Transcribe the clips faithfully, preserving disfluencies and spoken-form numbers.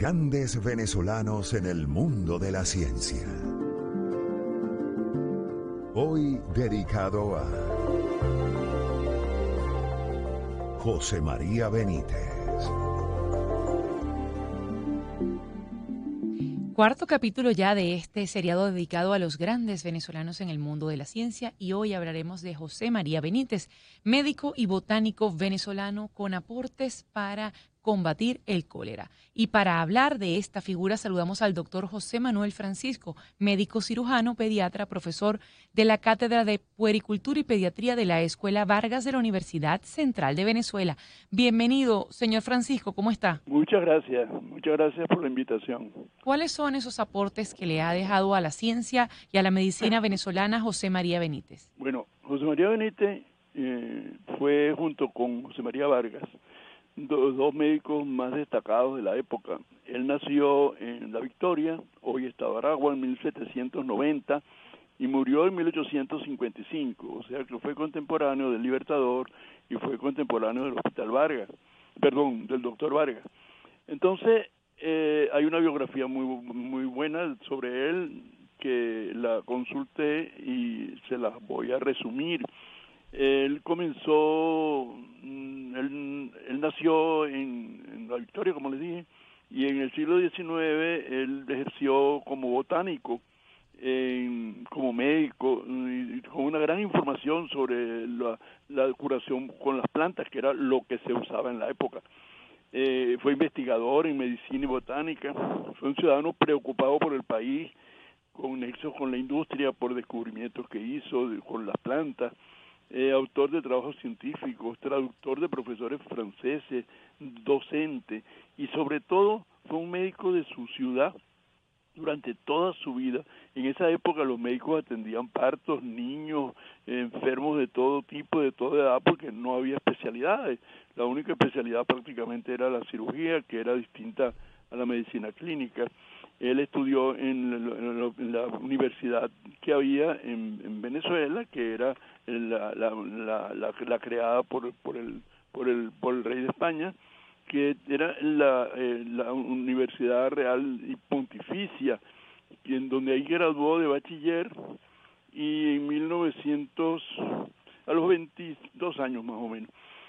grandes venezolanos en el mundo de la ciencia. Hoy dedicado a José María Benítez. Cuarto capítulo ya de este seriado dedicado a los grandes venezolanos en el mundo de la ciencia, y hoy hablaremos de José María Benítez, médico y botánico venezolano con aportes para combatir el cólera. Y para hablar de esta figura saludamos al doctor José Manuel Francisco, médico cirujano, pediatra, profesor de la Cátedra de Puericultura y Pediatría de la Escuela Vargas de la Universidad Central de Venezuela. Bienvenido, señor Francisco, ¿cómo está? Muchas gracias, muchas gracias por la invitación. ¿Cuáles son esos aportes que le ha dejado a la ciencia y a la medicina venezolana José María Benítez? Bueno, José María Benítez eh, fue junto con José María Vargas los dos médicos más destacados de la época. Él nació en La Victoria, hoy estado Aragua, en mil setecientos noventa y murió en mil ochocientos cincuenta y cinco, o sea que fue contemporáneo del Libertador y fue contemporáneo del Hospital Vargas, perdón, del doctor Vargas. Entonces, eh, hay una biografía muy, muy buena sobre él que la consulté y se las voy a resumir. Él comenzó, él, él nació en, en La Victoria, como les dije, y en el siglo diecinueve él ejerció como botánico, en, como médico, y con una gran información sobre la, la curación con las plantas, que era lo que se usaba en la época. Eh, fue investigador en medicina y botánica, fue un ciudadano preocupado por el país, con nexos con la industria, por descubrimientos que hizo de, con las plantas. Eh, autor de trabajos científicos, traductor de profesores franceses, docente, y sobre todo fue un médico de su ciudad durante toda su vida. En esa época los médicos atendían partos, niños, eh, enfermos de todo tipo, de toda edad, porque no había especialidades. La única especialidad prácticamente era la cirugía, que era distinta a la medicina clínica. Él estudió en la, en la, en la universidad que había en, en Venezuela, que era la, la, la, la, la creada por, por, el, por, el, por el rey de España, que era la, eh, la Universidad Real y Pontificia, y en donde ahí graduó de bachiller, y en mil novecientos, a los veintidós años más o menos.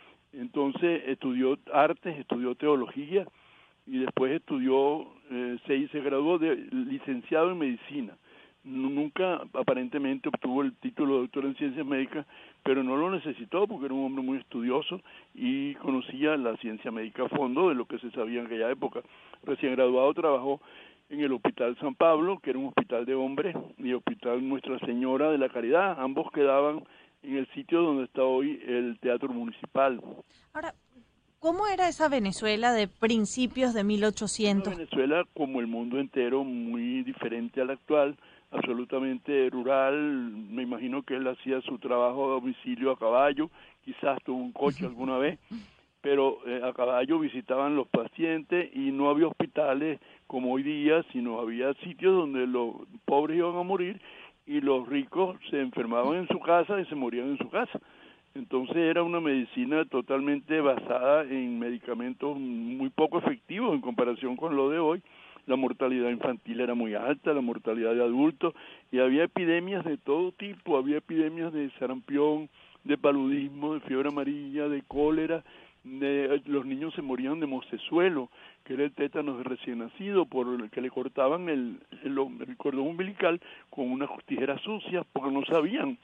Entonces estudió artes, estudió teología, y después estudió, eh, se, se graduó de licenciado en medicina. Nunca aparentemente obtuvo el título de doctor en ciencias médicas, pero no lo necesitó porque era un hombre muy estudioso y conocía la ciencia médica a fondo de lo que se sabía en aquella época. Recién graduado trabajó en el Hospital San Pablo, que era un hospital de hombres, y el Hospital Nuestra Señora de la Caridad. Ambos quedaban en el sitio donde está hoy el Teatro Municipal. Ahora, ¿cómo era esa Venezuela de principios de mil ochocientos? Una Venezuela, como el mundo entero, muy diferente a la actual, absolutamente rural. Me imagino que él hacía su trabajo a domicilio a caballo, quizás tuvo un coche alguna vez, pero eh, a caballo visitaban los pacientes y no había hospitales como hoy día, sino había sitios donde los pobres iban a morir y los ricos se enfermaban en su casa y se morían en su casa. Entonces era una medicina totalmente basada en medicamentos muy poco efectivos en comparación con lo de hoy. La mortalidad infantil era muy alta, la mortalidad de adultos, y había epidemias de todo tipo, había epidemias de sarampión, de paludismo, de fiebre amarilla, de cólera, de, los niños se morían de mocesuelo, que era el tétanos de recién nacido, por el que le cortaban el, el, el cordón umbilical con unas tijeras sucias, porque no sabían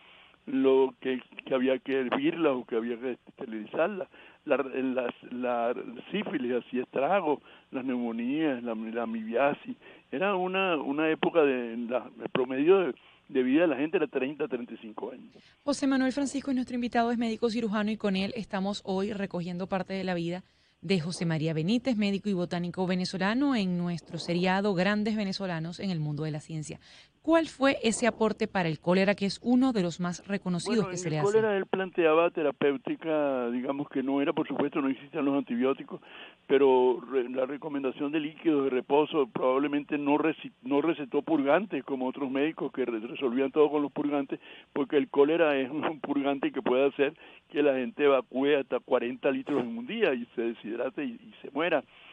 lo que, que había que hervirla o que había que esterilizarla. La, la, la sífilis hacía estragos, las neumonías, la, la amibiasis. Era una, una época de, la, el promedio de, de vida de la gente era treinta a treinta y cinco años. José Manuel Francisco es nuestro invitado, es médico cirujano, y con él estamos hoy recogiendo parte de la vida de José María Benítez, médico y botánico venezolano, en nuestro seriado Grandes Venezolanos en el Mundo de la Ciencia. ¿Cuál fue ese aporte para el cólera, que es uno de los más reconocidos bueno, que se en le el hace? cólera él planteaba terapéutica, digamos que no era, por supuesto, no existían los antibióticos, pero re, la recomendación de líquidos de reposo, probablemente no, reci, no recetó purgantes como otros médicos que re, resolvían todo con los purgantes, porque el cólera es un purgante que puede hacer que la gente evacúe hasta cuarenta litros en un día y se deshidrate y, y se muera.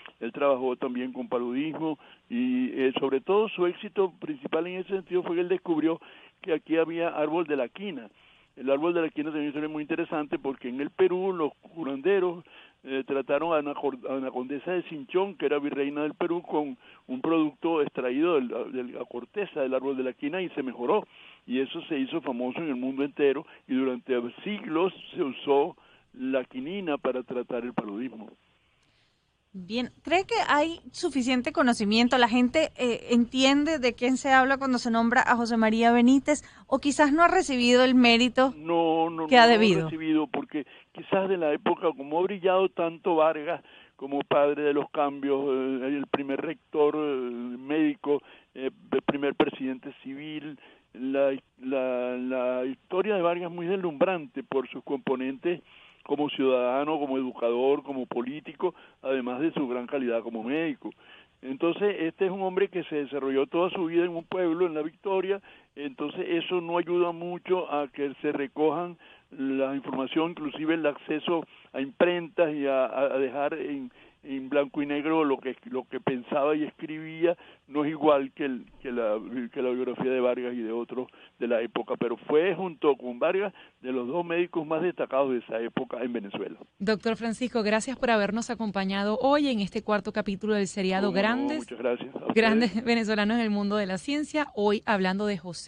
él trabajó también con paludismo y eh, sobre todo su éxito principal en ese sentido fue que él descubrió que aquí había árbol de la quina. El árbol de la quina también es muy interesante porque en el Perú los curanderos eh, trataron a una, a una condesa de Cinchón, que era virreina del Perú, con un producto extraído de la, de la corteza del árbol de la quina y se mejoró. Y eso se hizo famoso en el mundo entero y durante siglos se usó la quinina para tratar el paludismo. Bien, ¿cree que hay suficiente conocimiento? ¿La gente eh, entiende de quién se habla cuando se nombra a José María Benítez? ¿O quizás no ha recibido el mérito no, no, que no, ha no debido? ha recibido, porque quizás de la época, como ha brillado tanto Vargas como padre de los cambios, eh, el primer rector eh, médico, eh, el primer presidente civil, la, la, la historia de Vargas es muy deslumbrante por sus componentes como ciudadano, como educador, como político, además de su gran calidad como médico. Entonces, este es un hombre que se desarrolló toda su vida en un pueblo, en La Victoria, entonces eso no ayuda mucho a que se recojan la información, inclusive el acceso a imprentas y a, a dejar en, en blanco y negro lo que lo que pensaba y escribía, no es igual que, el, que, la, que la biografía de Vargas y de otros de la época, pero fue junto con Vargas de los dos médicos más destacados de esa época en Venezuela. Doctor Francisco, gracias por habernos acompañado hoy en este cuarto capítulo del seriado ¿Cómo no? Grandes, Muchas gracias a Grandes ustedes. Venezolanos en el Mundo de la Ciencia, hoy hablando de José